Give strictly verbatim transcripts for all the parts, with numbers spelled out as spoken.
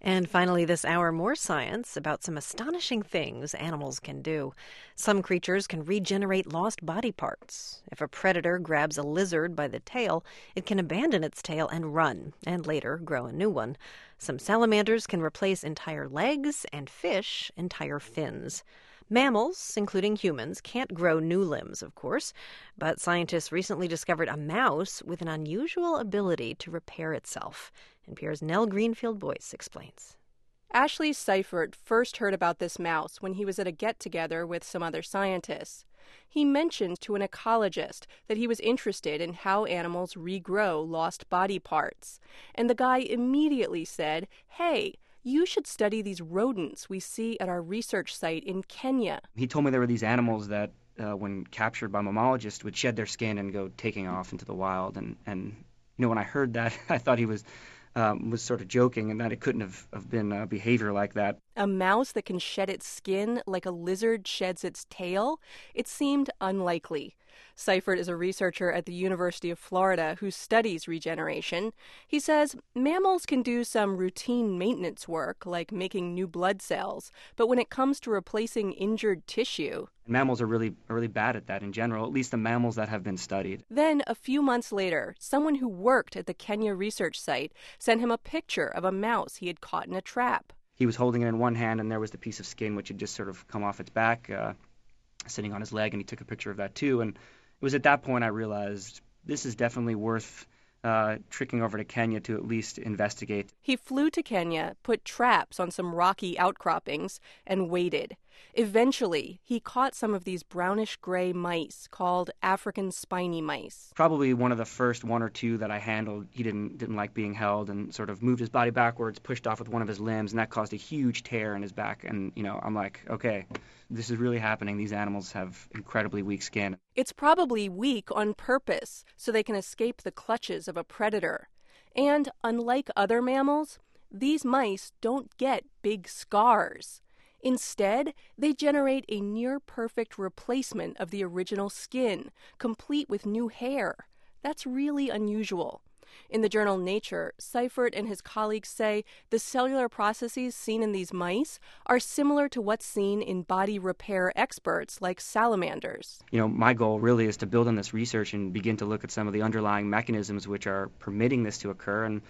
And finally, this hour, more science about some astonishing things animals can do. Some creatures can regenerate lost body parts. If a predator grabs a lizard by the tail, it can abandon its tail and run, and later grow a new one. Some salamanders can replace entire legs, and fish entire fins. Mammals, including humans, can't grow new limbs, of course, but scientists recently discovered a mouse with an unusual ability to repair itself. N P R's Nell Greenfield-Boyce explains. Ashley Seifert first heard about this mouse when he was at a get-together with some other scientists. He mentioned to an ecologist that he was interested in how animals regrow lost body parts. And the guy immediately said, "Hey, you should study these rodents we see at our research site in Kenya." He told me there were these animals that, uh, when captured by mammalogists, would shed their skin and go taking off into the wild. And, and you know, when I heard that, I thought he was um, was sort of joking and that it couldn't have, have been uh, behavior like that. A mouse that can shed its skin like a lizard sheds its tail? It seemed unlikely. Seifert is a researcher at the University of Florida who studies regeneration. He says mammals can do some routine maintenance work, like making new blood cells, but when it comes to replacing injured tissue... Mammals are really, really bad at that in general, at least the mammals that have been studied. Then, a few months later, someone who worked at the Kenya research site sent him a picture of a mouse he had caught in a trap. He was holding it in one hand, and there was the piece of skin which had just sort of come off its back, uh, sitting on his leg, and he took a picture of that too. And it was at that point I realized this is definitely worth uh, tricking over to Kenya to at least investigate. He flew to Kenya, put traps on some rocky outcroppings, and waited. Eventually, he caught some of these brownish-gray mice called African spiny mice. Probably one of the first one or two that I handled. He didn't didn't like being held and sort of moved his body backwards, pushed off with one of his limbs, and that caused a huge tear in his back. And, you know, I'm like, okay, this is really happening. These animals have incredibly weak skin. It's probably weak on purpose, so they can escape the clutches of a predator. And unlike other mammals, these mice don't get big scars. Instead, they generate a near-perfect replacement of the original skin, complete with new hair. That's really unusual. In the journal Nature, Seifert and his colleagues say the cellular processes seen in these mice are similar to what's seen in body repair experts like salamanders. You know, my goal really is to build on this research and begin to look at some of the underlying mechanisms which are permitting this to occur. And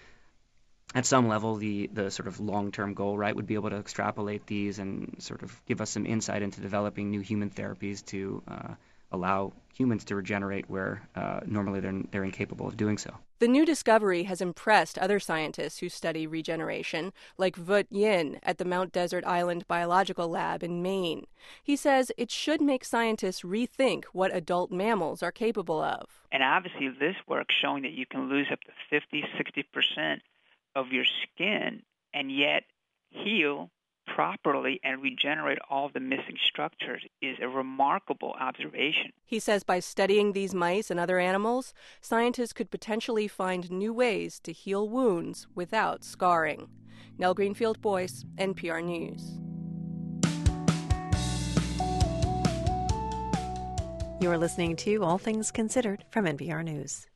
at some level, the, the sort of long-term goal, right, would be able to extrapolate these and sort of give us some insight into developing new human therapies to uh, allow humans to regenerate where uh, normally they're, they're incapable of doing so. The new discovery has impressed other scientists who study regeneration, like Vut Yin at the Mount Desert Island Biological Lab in Maine. He says it should make scientists rethink what adult mammals are capable of. And obviously this work showing that you can lose up to fifty, sixty percent of your skin and yet heal properly and regenerate all the missing structures is a remarkable observation. He says by studying these mice and other animals, scientists could potentially find new ways to heal wounds without scarring. Nell Greenfield-Boyce, N P R News. You're listening to All Things Considered from N P R News.